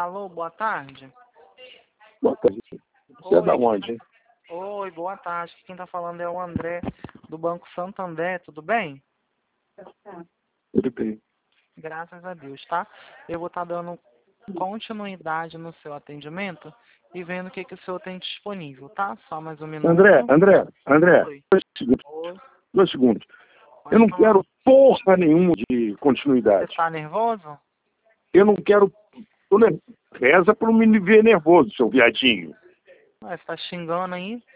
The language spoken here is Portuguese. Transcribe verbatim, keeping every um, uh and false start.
Alô, boa tarde. Boa tarde. Você é da onde, hein? Oi, boa tarde. Quem tá falando é o André, do Banco Santander, tudo bem? Tudo bem. Graças a Deus, tá? Eu vou estar dando continuidade no seu atendimento e vendo o que, que o senhor tem disponível, tá? Só mais um minuto. André, André, André, Oi. dois segundos. Oi. Dois segundos. Pode Eu não falar. quero porra nenhuma de Você continuidade. tá nervoso? Eu não quero... tô ner- Reza pra não me ver nervoso, seu viadinho. Ué, você tá xingando aí?